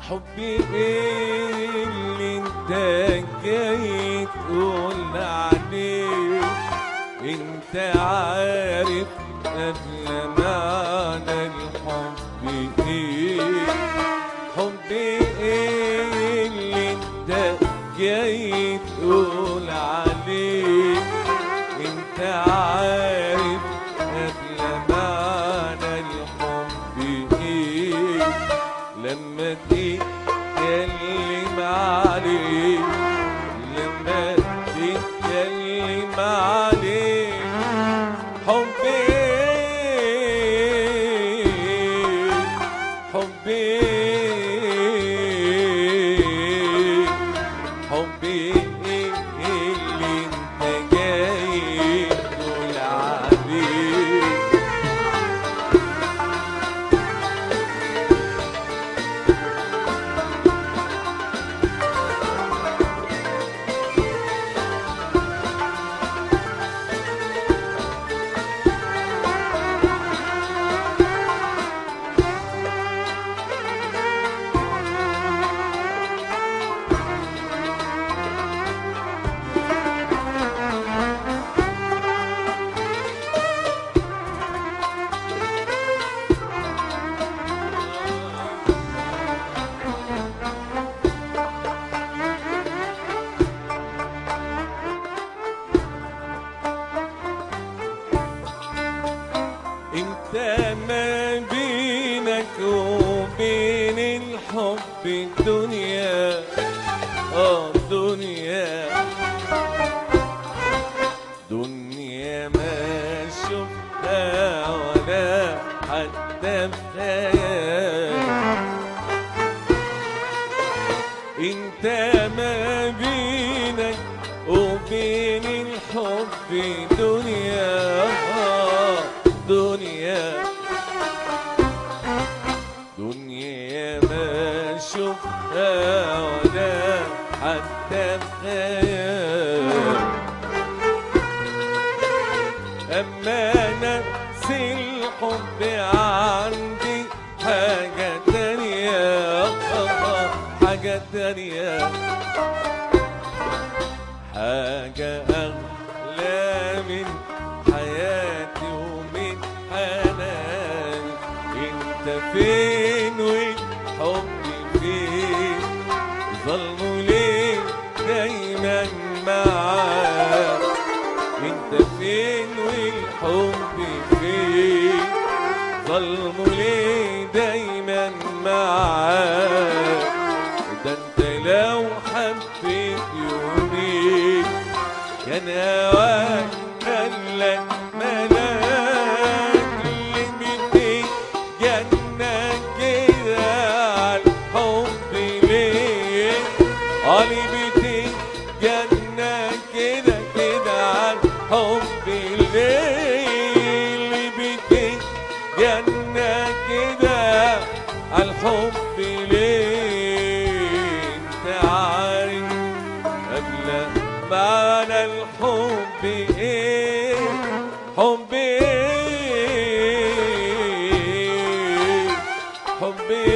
حبي ايه اللي انت جاي تقول عليه؟ انت عارف قبل معنى الحب ايه؟ حبي ايه اللي انت جاي تقول عليه؟ انت عارف قبل معنى الحب ايه؟ لما تتكلم عليه، لما تتكلم عليه حبي حبي حبي اللي انت جاي تقول عليه. انت ما بينك وبين الحب دنيا، دنيا دنيا ما شفتها ولا حتى في خيال. انت ما بينك وبين الحب دنيا، دنيا دنيا ما شفتها ولا حتى في خيال. أما نفس الحب عندي حاجة تانية، حاجة تانية، حاجة أغلى من حياتي ومن حناني. انت فين والحب فين؟ ظلموا ليه دايما معاك؟ انت فين والحب فين؟ ظلموا ليه دايما معاك؟ ده انت لو حبيت يومين كان هواك قالك ملاك. اللي جنة كده عالحب ليه؟ اللي جنة كده كده عالحب ليه؟ اللي جنة كده عالحب ليه؟ انت عارف قبل معنى الحب ايه؟ حب ايه؟ حب ايه؟